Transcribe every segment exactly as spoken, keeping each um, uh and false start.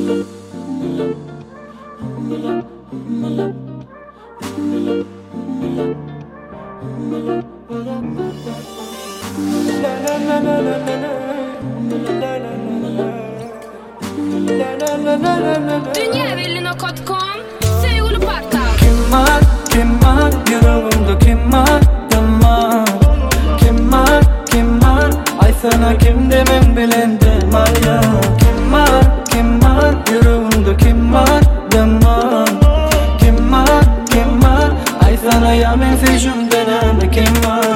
Dünyaevli nokta com Sevgili Portal. Kim var, kim var, yüreğimde kim var, kim var? Kim var, kim var, ay sana kim demem bilendim var ya. Kim var, kim var, yüreğimde kim var, kim var? Kim var, kim var, ay sana ya men fejum denem kim var?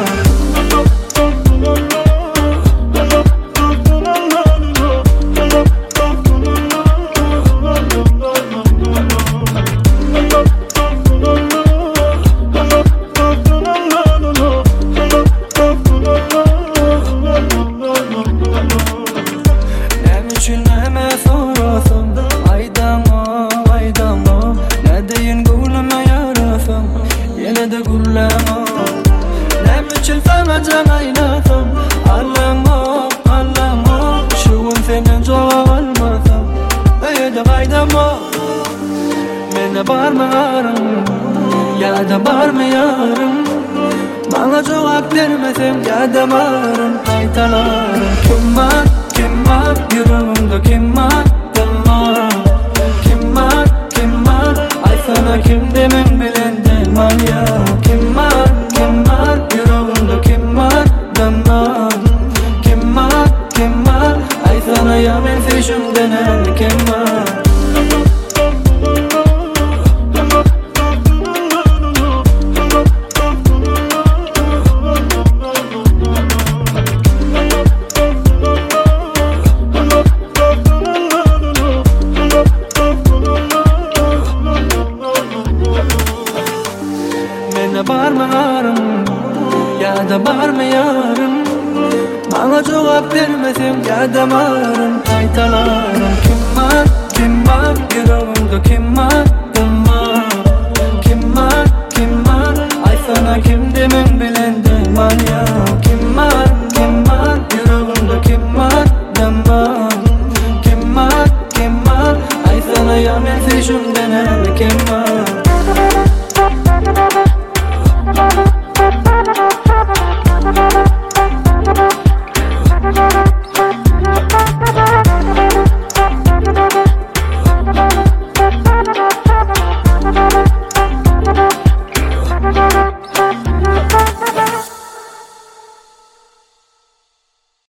Mene barmarım ya da barmayarım, bana cevap vermesem ya da varım kaytalarım. Kim var, kim var, yüreğimde kim var, kim var? Kim var, kim var, ay sana kim demem bilendim var ya. Kim var, kim var, yüreğimde kim var, kim var? Kim var, kim var, ay sana ya ben fejum denen kim var? Mene barmarım ya da barmayarım, bana cevap vermesem ya da varım kaytalarım. Kim var, kim var, yüreğimde kim var,